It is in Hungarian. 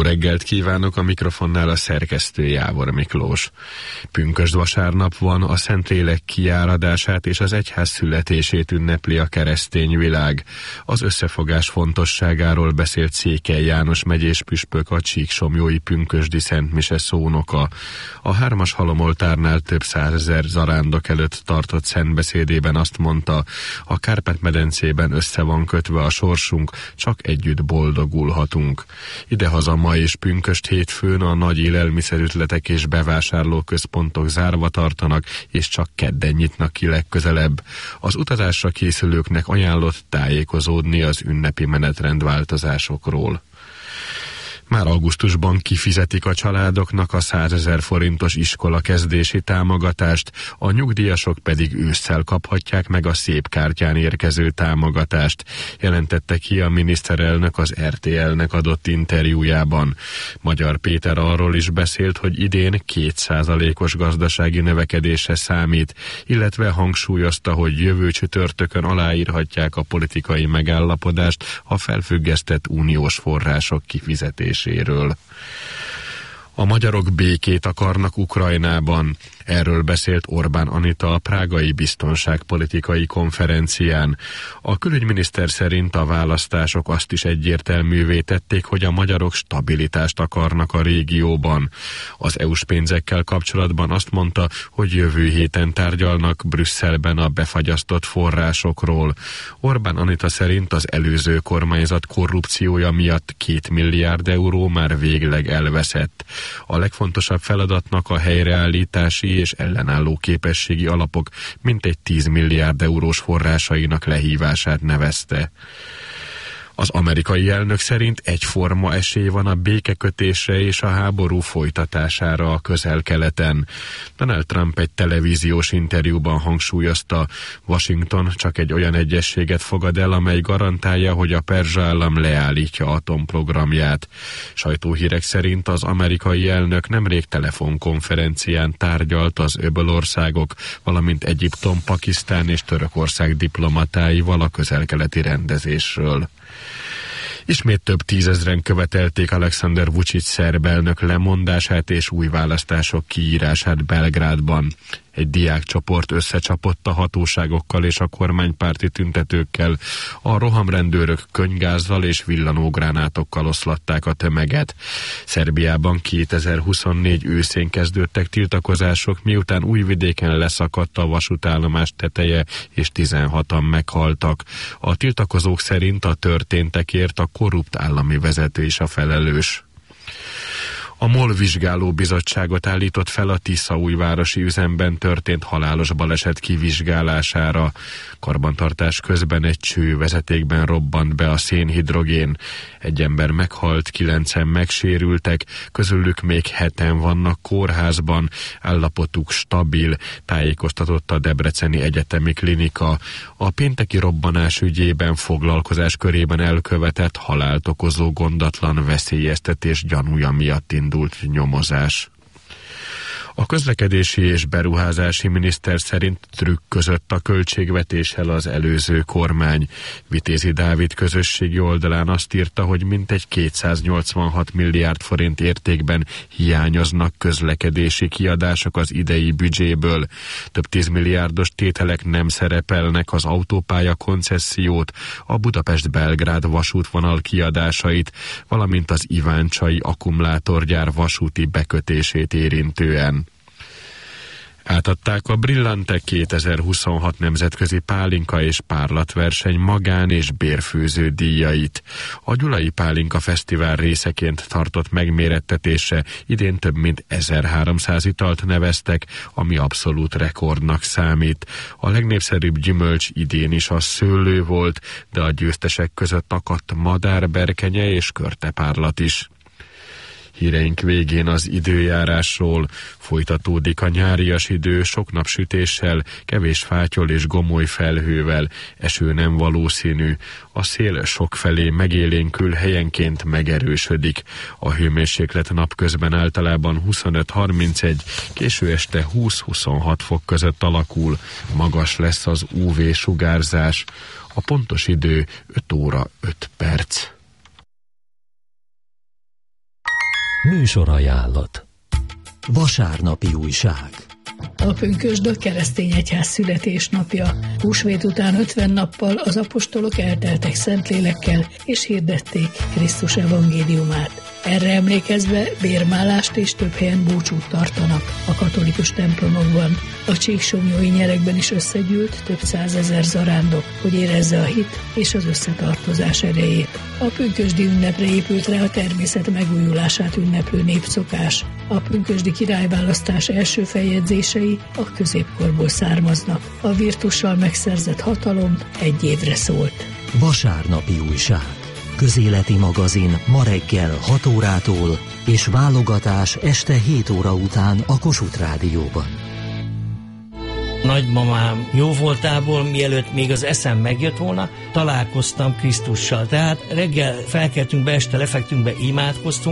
reggelt kívánok, a mikrofonnál a szerkesztő Jávor Miklós. Pünkösd vasárnap van, a Szentlélek kiáradását és az egyház születését ünnepli a keresztény világ. Az összefogás fontosságáról beszélt Székely János megyés püspök, a csíksomlyói pünkösdi szentmise szónoka. A 3-as halomoltárnál több százezer zarándok előtt tartott szentbeszédében azt mondta, a Kárpát-medencében össze van kötve a sorsunk, csak együtt boldogulhatunk. Idehaza ma és pünkösd hétfőn a nagy élelmiszerüzletek és bevásárlóközpontok zárva tartanak, és csak kedden nyitnak ki legközelebb. Az utazásra készülőknek ajánlott tájékozódni az ünnepi menetrendváltozásokról. Már augusztusban kifizetik a családoknak a 100 000 forintos iskola kezdési támogatást, a nyugdíjasok pedig ősszel kaphatják meg a szép kártyán érkező támogatást, jelentette ki a miniszterelnök az RTL-nek adott interjújában. Magyar Péter arról is beszélt, hogy idén 2%-os gazdasági növekedésre számít, illetve hangsúlyozta, hogy jövő csütörtökön aláírhatják a politikai megállapodást a felfüggesztett uniós források kifizetéséről. A magyarok békét akarnak Ukrajnában. Erről beszélt Orbán Anita a prágai biztonságpolitikai konferencián. A külügyminiszter szerint a választások azt is egyértelművé tették, hogy a magyarok stabilitást akarnak a régióban. Az EU-s pénzekkel kapcsolatban azt mondta, hogy jövő héten tárgyalnak Brüsszelben a befagyasztott forrásokról. Orbán Anita szerint az előző kormányzat korrupciója miatt 2 milliárd euró már végleg elveszett. A legfontosabb feladatnak a helyreállítási és ellenálló képességi alapok mintegy 10 milliárd eurós forrásainak lehívását nevezte. Az amerikai elnök szerint egyforma esély van a békekötésre és a háború folytatására a Közel-Keleten. Donald Trump egy televíziós interjúban hangsúlyozta, Washington csak egy olyan egyezséget fogad el, amely garantálja, hogy a perzsa állam leállítja atomprogramját. Sajtóhírek szerint az amerikai elnök nemrég telefonkonferencián tárgyalt az öbölországok, valamint Egyiptom, Pakisztán és Törökország diplomatáival a közel-keleti rendezésről. Ismét több 10 000-en követelték Alexander Vučić szerb elnök lemondását és új választások kiírását Belgrádban. Egy diákcsoport összecsapott a hatóságokkal és a kormánypárti tüntetőkkel, a rohamrendőrök könyvgázzal és villanógránátokkal oszlatták a tömeget. Szerbiában 2024 őszén kezdődtek tiltakozások, miután Újvidéken leszakadt a vasútállomás teteje, és 16-an meghaltak. A tiltakozók szerint a történtekért a korrupt állami vezető is a felelős. A MOL vizsgálóbizottságot állított fel a Tiszaújvárosi üzemben történt halálos baleset kivizsgálására. Karbantartás közben egy csővezetékben robbant be a szénhidrogén. Egy ember meghalt, 9-en megsérültek, közülük még 7-en vannak kórházban, állapotuk stabil, tájékoztatott a Debreceni Egyetemi Klinika. A pénteki robbanás ügyében foglalkozás körében elkövetett halált okozó gondatlan veszélyeztetés gyanúja miatt indult nyomozás. A közlekedési és beruházási miniszter szerint trükközött a költségvetéssel az előző kormány. Vitézi Dávid közösségi oldalán azt írta, hogy mintegy 286 milliárd forint értékben hiányoznak közlekedési kiadások az idei büdzséből. Több 10 milliárdos tételek nem szerepelnek, az autópálya koncessziót, a Budapest-Belgrád vasútvonal kiadásait, valamint az iváncsai akkumulátorgyár vasúti bekötését érintően. Átadták a Brillante 2026 nemzetközi pálinka és párlatverseny magán- és bérfőző díjait. A Gyulai Pálinka Fesztivál részeként tartott megmérettetése idén több mint 1300 italt neveztek, ami abszolút rekordnak számít. A legnépszerűbb gyümölcs idén is a szőlő volt, de a győztesek között akadt madárberkenye és körtepárlat is. Híreink végén az időjárásról. Folytatódik a nyárias idő, sok napsütéssel, kevés fátyol és gomoly felhővel, eső nem valószínű. A szél sokfelé megélénkül, helyenként megerősödik. A hőmérséklet napközben általában 25-31, késő este 20-26 fok között alakul. Magas lesz az UV-sugárzás. A pontos idő 5 óra 5 perc. Műsorajánlat. Vasárnapi újság. A pünkösd a keresztény egyház születésnapja. Húsvét után 50 nappal az apostolok elteltek Szentlélekkel, és hirdették Krisztus evangéliumát. Erre emlékezve bérmálást és több helyen búcsút tartanak a katolikus templomokban. A csíksomlyói nyerekben is összegyűlt több 100 000 zarándok, hogy érezze a hit és az összetartozás erejét. A pünkösdi ünnepre épült rá a természet megújulását ünneplő népszokás. A pünkösdi királyválasztás első feljegyzései a középkorból származnak. A virtussal megszerzett hatalom egy évre szólt. Vasárnapi újság. Közéleti magazin ma reggel 6 órától és válogatás este 7 óra után a Kossuth Rádióban. Nagymamám jóvoltából, mielőtt még az eszem megjött volna, találkoztam Krisztussal. Tehát reggel felkeltünk be, este lefektünk be, imádkoztunk,